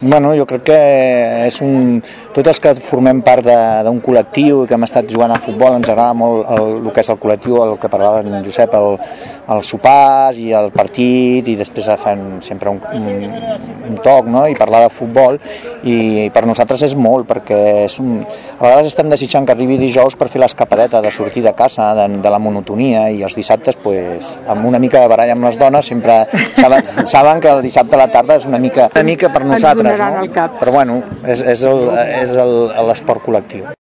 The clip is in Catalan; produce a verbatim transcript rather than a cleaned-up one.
Bueno, jo crec que és un... tots els que formem part d'un col·lectiu i que hem estat jugant a futbol ens agrada molt el, el que és el col·lectiu, el que parlava en Josep, el, els sopars i el partit, i després fan sempre un, un, un toc, no?, i parlar de futbol, i per nosaltres és molt, perquè és un... a vegades estem desitjant que arribi dijous per fer l'escapadeta de sortir de casa, de, de la monotonia, i els dissabtes, pues, amb una mica de baralla amb les dones, sempre saben, saben que el dissabte a la tarda és una mica, una mica per nosaltres, no? Cap. Però bueno, és, és l'esport col·lectiu.